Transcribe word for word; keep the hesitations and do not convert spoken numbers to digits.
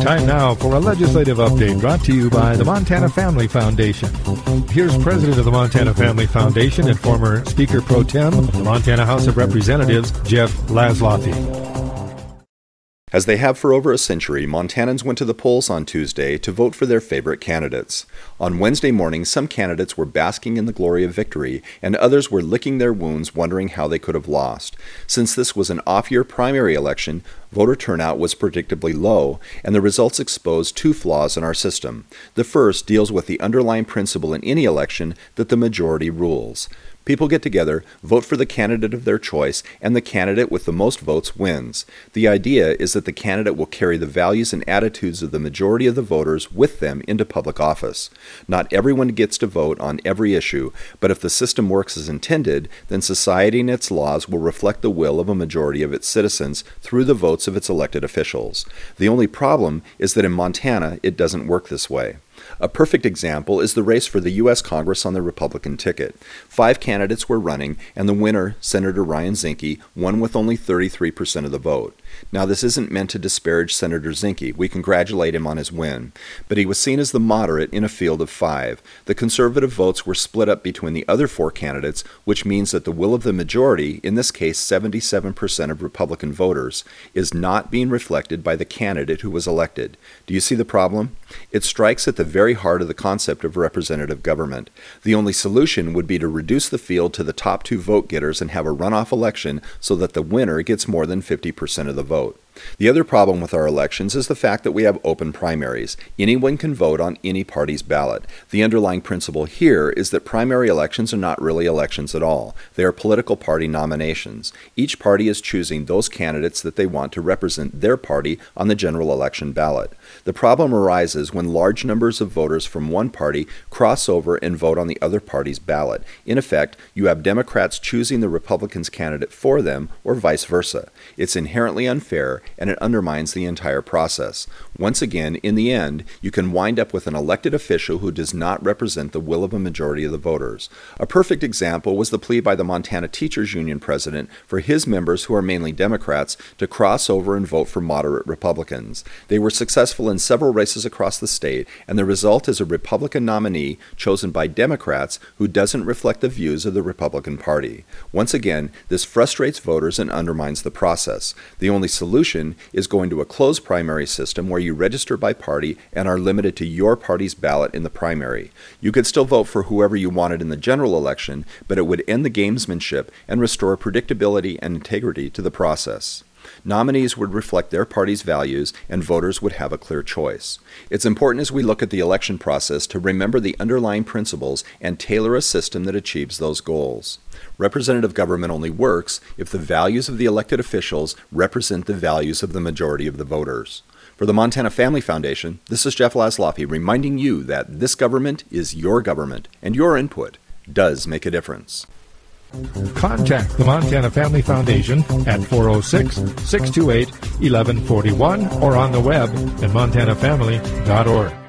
Time now for a legislative update brought to you by the Montana Family Foundation. Here's President of the Montana Family Foundation and former Speaker Pro Tem of the Montana House of Representatives, Jeff Laszloffy. As they have for over a century, Montanans went to the polls on Tuesday to vote for their favorite candidates. On Wednesday morning, some candidates were basking in the glory of victory, and others were licking their wounds wondering how they could have lost. Since this was an off-year primary election, voter turnout was predictably low, and the results exposed two flaws in our system. The first deals with the underlying principle in any election that the majority rules. People get together, vote for the candidate of their choice, and the candidate with the most votes wins. The idea is that the candidate will carry the values and attitudes of the majority of the voters with them into public office. Not everyone gets to vote on every issue, but if the system works as intended, then society and its laws will reflect the will of a majority of its citizens through the votes of its elected officials. The only problem is that in Montana, it doesn't work this way. A perfect example is the race for the U S Congress on the Republican ticket. Five candidates were running, and the winner, Senator Ryan Zinke, won with only thirty-three percent of the vote. Now, this isn't meant to disparage Senator Zinke. We congratulate him on his win. But he was seen as the moderate in a field of five. The conservative votes were split up between the other four candidates, which means that the will of the majority, in this case seventy-seven percent of Republican voters, is not being reflected by the candidate who was elected. Do you see the problem? It strikes at the very heart of the concept of representative government. The only solution would be to reduce the field to the top two vote getters and have a runoff election so that the winner gets more than fifty percent of the vote. The other problem with our elections is the fact that we have open primaries. Anyone can vote on any party's ballot. The underlying principle here is that primary elections are not really elections at all. They are political party nominations. Each party is choosing those candidates that they want to represent their party on the general election ballot. The problem arises when large numbers of voters from one party cross over and vote on the other party's ballot. In effect, you have Democrats choosing the Republicans' candidate for them, or vice versa. It's inherently unfair, and it undermines the entire process. Once again, in the end, you can wind up with an elected official who does not represent the will of a majority of the voters. A perfect example was the plea by the Montana Teachers Union president for his members, who are mainly Democrats, to cross over and vote for moderate Republicans. They were successful in several races across the state, and the result is a Republican nominee chosen by Democrats who doesn't reflect the views of the Republican Party. Once again, this frustrates voters and undermines the process. The only solution is going to a closed primary system where you register by party and are limited to your party's ballot in the primary. You could still vote for whoever you wanted in the general election, but it would end the gamesmanship and restore predictability and integrity to the process. Nominees would reflect their party's values, and voters would have a clear choice. It's important as we look at the election process to remember the underlying principles and tailor a system that achieves those goals. Representative government only works if the values of the elected officials represent the values of the majority of the voters. For the Montana Family Foundation, this is Jeff Laszloffy reminding you that this government is your government, and your input does make a difference. Contact the Montana Family Foundation at four oh six, six two eight, one one four one or on the web at montana family dot org.